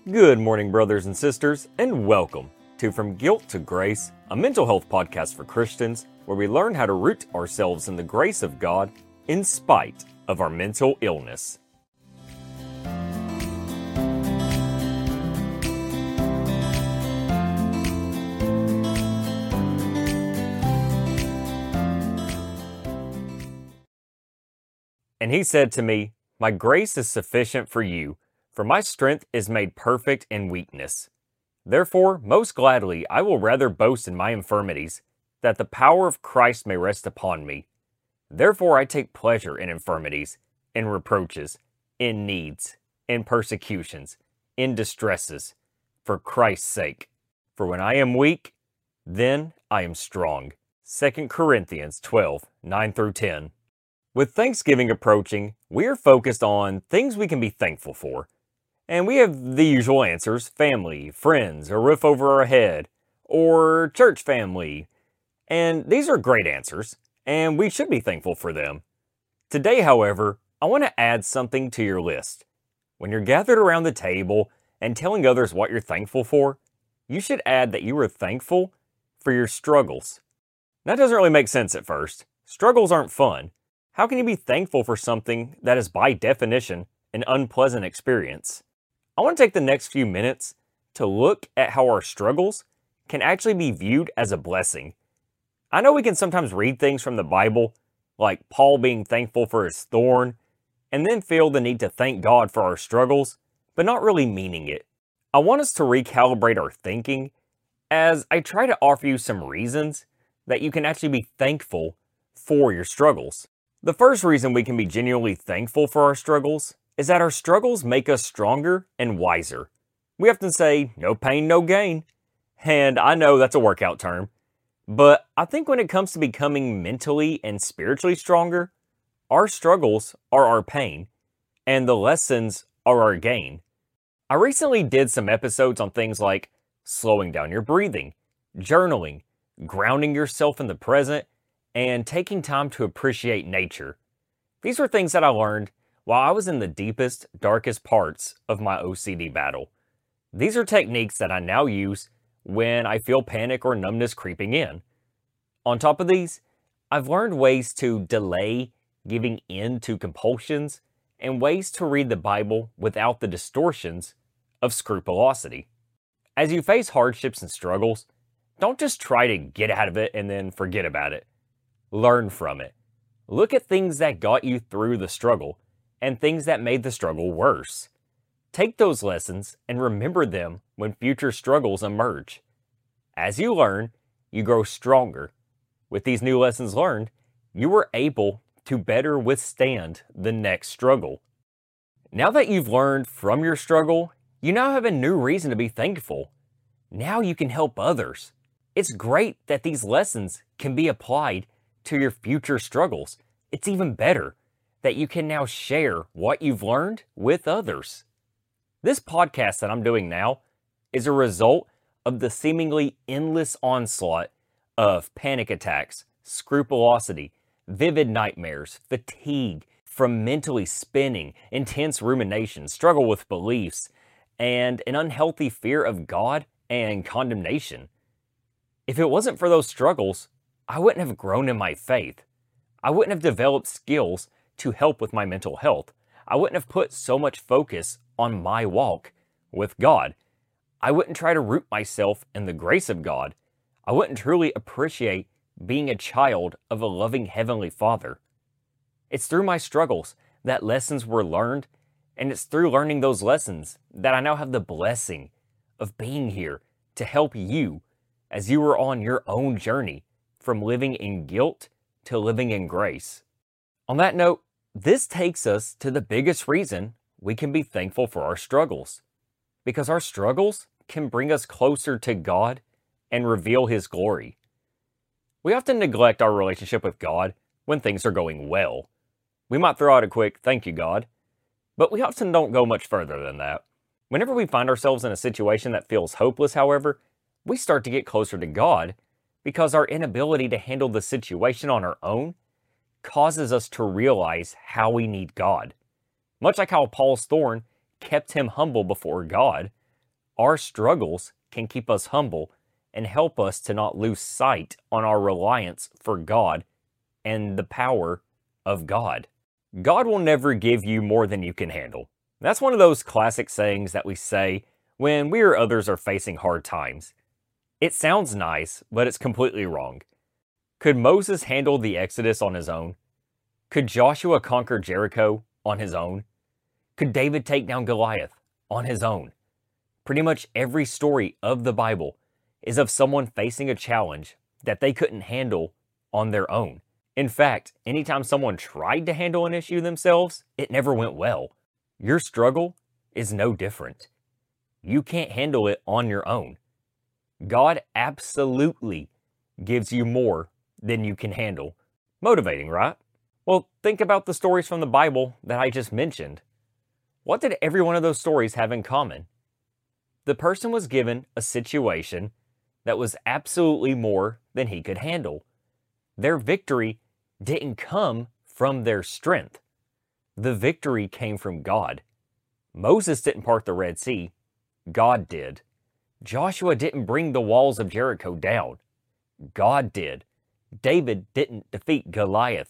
Good morning, brothers and sisters, and welcome to From Guilt to Grace, a mental health podcast for Christians where we learn how to root ourselves in the grace of God in spite of our mental illness. And he said to me, "My grace is sufficient for you, for my strength is made perfect in weakness. Therefore, most gladly, I will rather boast in my infirmities, that the power of Christ may rest upon me. Therefore, I take pleasure in infirmities, in reproaches, in needs, in persecutions, in distresses, for Christ's sake. For when I am weak, then I am strong." 2 Corinthians 12, 9 through 10. With Thanksgiving approaching, we are focused on things we can be thankful for. And we have the usual answers: family, friends, a roof over our head, or church family. And these are great answers, and we should be thankful for them. Today, however, I want to add something to your list. When you're gathered around the table and telling others what you're thankful for, you should add that you are thankful for your struggles. That doesn't really make sense at first. Struggles aren't fun. How can you be thankful for something that is by definition an unpleasant experience? I want to take the next few minutes to look at how our struggles can actually be viewed as a blessing. I know we can sometimes read things from the Bible, like Paul being thankful for his thorn, and then feel the need to thank God for our struggles, but not really meaning it. I want us to recalibrate our thinking as I try to offer you some reasons that you can actually be thankful for your struggles. The first reason we can be genuinely thankful for our struggles is that our struggles make us stronger and wiser. We often say, no pain, no gain. And I know that's a workout term, but I think when it comes to becoming mentally and spiritually stronger, our struggles are our pain, and the lessons are our gain. I recently did some episodes on things like slowing down your breathing, journaling, grounding yourself in the present, and taking time to appreciate nature. These were things that I learned while I was in the deepest, darkest parts of my OCD battle. These are techniques that I now use when I feel panic or numbness creeping in. On top of these, I've learned ways to delay giving in to compulsions and ways to read the Bible without the distortions of scrupulosity. As you face hardships and struggles, don't just try to get out of it and then forget about it. Learn from it. Look at things that got you through the struggle and things that made the struggle worse. Take those lessons and remember them when future struggles emerge. As you learn, you grow stronger. With these new lessons learned, you were able to better withstand the next struggle. Now that you've learned from your struggle, you now have a new reason to be thankful. Now you can help others. It's great that these lessons can be applied to your future struggles. It's even better that you can now share what you've learned with others. This podcast that I'm doing now is a result of the seemingly endless onslaught of panic attacks, scrupulosity, vivid nightmares, fatigue from mentally spinning, intense rumination, struggle with beliefs, and an unhealthy fear of God and condemnation. If it wasn't for those struggles, I wouldn't have grown in my faith. I wouldn't have developed skills to help with my mental health. I wouldn't have put so much focus on my walk with God. I wouldn't try to root myself in the grace of God. I wouldn't truly appreciate being a child of a loving Heavenly Father. It's through my struggles that lessons were learned, and it's through learning those lessons that I now have the blessing of being here to help you as you are on your own journey from living in guilt to living in grace. On that note, this takes us to the biggest reason we can be thankful for our struggles. Because our struggles can bring us closer to God and reveal His glory. We often neglect our relationship with God when things are going well. We might throw out a quick, "Thank you, God," but we often don't go much further than that. Whenever we find ourselves in a situation that feels hopeless, however, we start to get closer to God because our inability to handle the situation on our own causes us to realize how we need God. Much like how Paul's thorn kept him humble before God, Our struggles can keep us humble and help us to not lose sight on our reliance for God and the power of God. God will never give you more than you can handle. That's one of those classic sayings that we say when we or others are facing hard times. It sounds nice, but it's completely wrong. Could Moses handle the Exodus on his own? Could Joshua conquer Jericho on his own? Could David take down Goliath on his own? Pretty much every story of the Bible is of someone facing a challenge that they couldn't handle on their own. In fact, anytime someone tried to handle an issue themselves, it never went well. Your struggle is no different. You can't handle it on your own. God absolutely gives you more than you can handle. Motivating, right? Well, think about the stories from the Bible that I just mentioned. What did every one of those stories have in common? The person was given a situation that was absolutely more than he could handle. Their victory didn't come from their strength. The victory came from God. Moses didn't part the Red Sea. God did. Joshua didn't bring the walls of Jericho down. God did. David didn't defeat Goliath.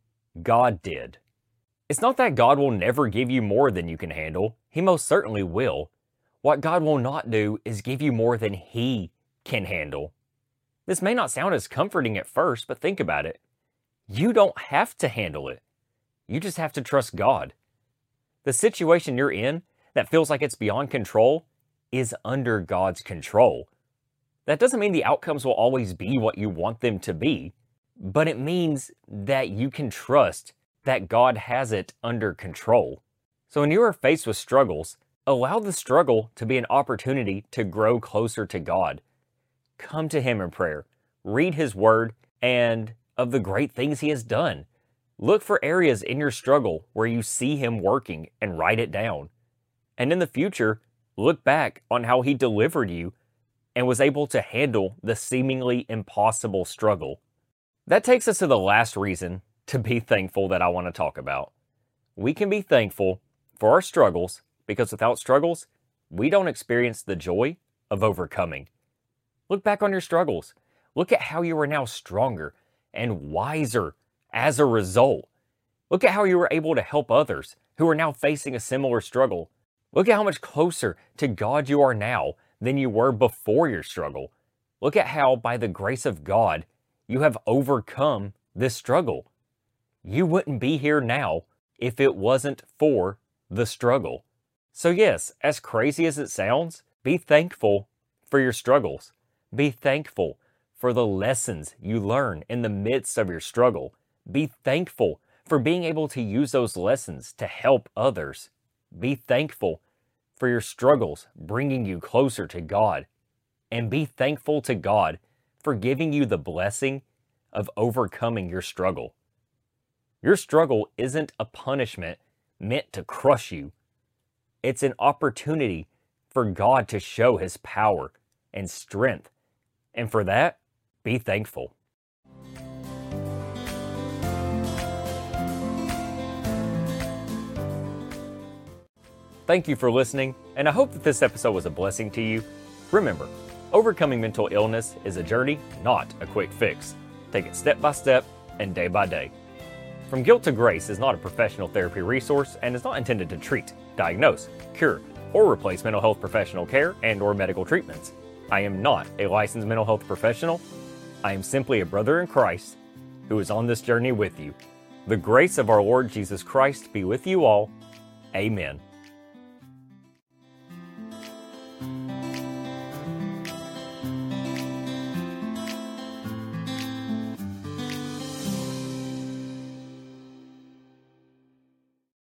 God did. It's not that God will never give you more than you can handle. He most certainly will. What God will not do is give you more than He can handle. This may not sound as comforting at first, but think about it. You don't have to handle it. You just have to trust God. The situation you're in that feels like it's beyond control is under God's control. That doesn't mean the outcomes will always be what you want them to be, but it means that you can trust that God has it under control. So when you are faced with struggles, allow the struggle to be an opportunity to grow closer to God. Come to Him in prayer, read His Word, and of the great things He has done. Look for areas in your struggle where you see Him working and write it down. And in the future, look back on how He delivered you and was able to handle the seemingly impossible struggle. That takes us to the last reason to be thankful that I want to talk about. We can be thankful for our struggles because without struggles, we don't experience the joy of overcoming. Look back on your struggles. Look at how you are now stronger and wiser as a result. Look at how you were able to help others who are now facing a similar struggle. Look at how much closer to God you are now than you were before your struggle. Look at how, by the grace of God, you have overcome this struggle. You wouldn't be here now if it wasn't for the struggle. So yes, as crazy as it sounds, be thankful for your struggles. Be thankful for the lessons you learn in the midst of your struggle. Be thankful for being able to use those lessons to help others. Be thankful for your struggles bringing you closer to God. And be thankful to God for giving you the blessing of overcoming your struggle. Your struggle isn't a punishment meant to crush you. It's an opportunity for God to show His power and strength. And for that, be thankful. Thank you for listening, and I hope that this episode was a blessing to you. Remember, overcoming mental illness is a journey, not a quick fix. Take it step by step and day by day. From Guilt to Grace is not a professional therapy resource and is not intended to treat, diagnose, cure, or replace mental health professional care and/or medical treatments. I am not a licensed mental health professional. I am simply a brother in Christ who is on this journey with you. The grace of our Lord Jesus Christ be with you all. Amen.